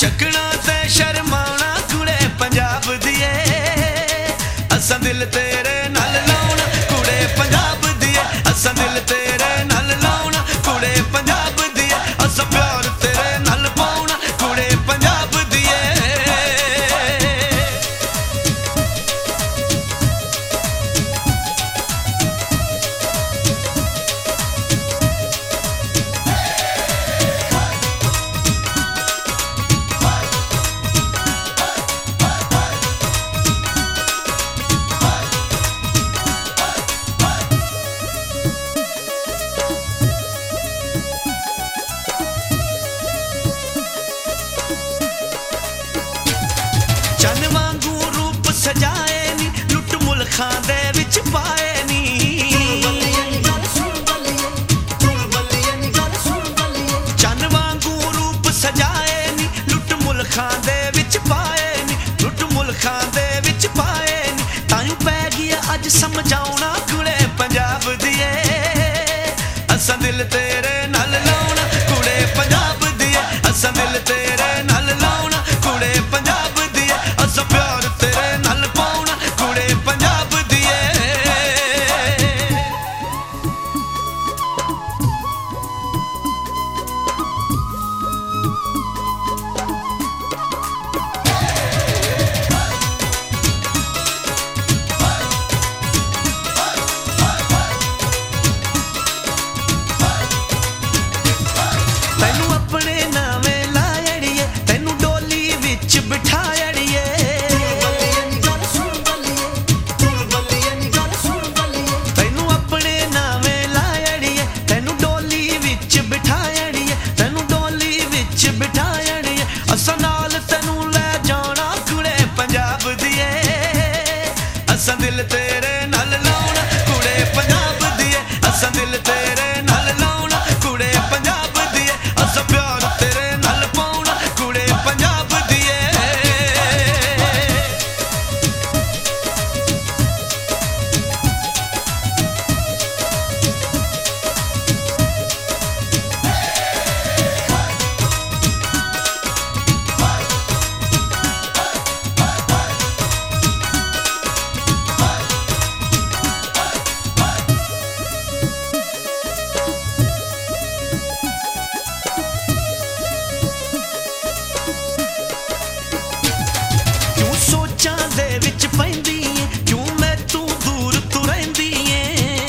चकना ते शर्माना कुड़े पंजाब दिए असा दिल तेरे नाल लाउना कुड़े पंजाब दिए असा दिल तेरे नाल लाउना कुड़े पंजाब दिए असा प्यार तेरे नाल पाउना कुड़े पंजाब दिए चन वांगू रूप सजाए नी लुट मुल्खां दे विच पाए नी चन वांगू रूप सजाए नी लुट मुल्खां दे विच पाए नी लुट मुल्खां दे विच पाए नी तायूं पै गया अज समझाउना कुड़े पंजाब दिए असां दिल तेरे नाल लाउना कुड़े पंजाब दिए असां दिल तेरे नाल लाउना कुड़े पंजाब दिए असां प्यार तेरे नाल पाउना कुड़े पंजाब दिए तैनू अपने नावे लायड़िए तैनू डोली विच बिठायड़िए तैनू अपने नावे लायड़िए तैनू डोली विच बिठायड़िए तैनू डोली विच बिठायड़िए असां नाल तैनू ले जाना कुड़े पंजाब दिए असां दिल तेरे नाल लाउना कुड़े पंजाब दिए असां दिल तेरे नाल लाउना कुड़े पंजाब दिए असां प्यार तेरे नाल पाउना कुड़े पंजाब दिए क्यों सोचां दे विच पैंदी ऐ क्यों मैं तू दूर तू रहिंदी ऐ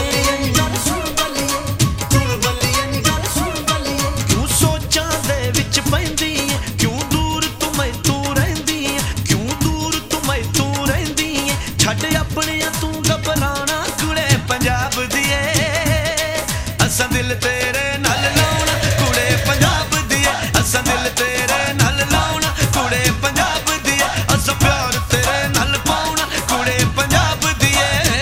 क्यों सोचां दे विच पैंदी ऐ क्यों दूर तू मैं तू रहिंदी ऐ क्यों दूर तू मैं तू रहिंदी ऐ छड्ड अपने तू घबराना कुड़े पंजाब दिए असां दिल तेरे नाल लाउना कुड़े पंजाब दिए असां दिल तेरे नाल लाउना कुड़े पंजाब दिए असां प्यार तेरे नाल पाउना कुड़े पंजाब दिए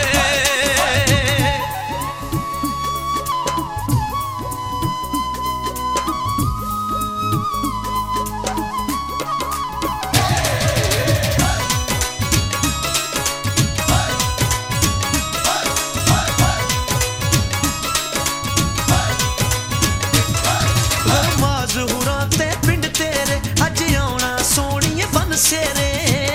माज हुरां ते पिंड तेरे अज आउना सोहणिए बन सेरे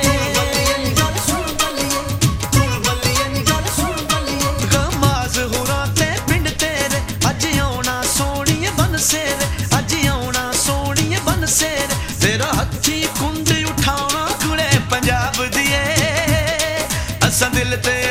माज हुरां ते पिंड तेरे अज आउना सोहणिए बन सेरे अज आउना सोहणिए बन सेरे तेरा हत्थी कुंड उठाउना कुड़े पंजाब दिए असां दिल ते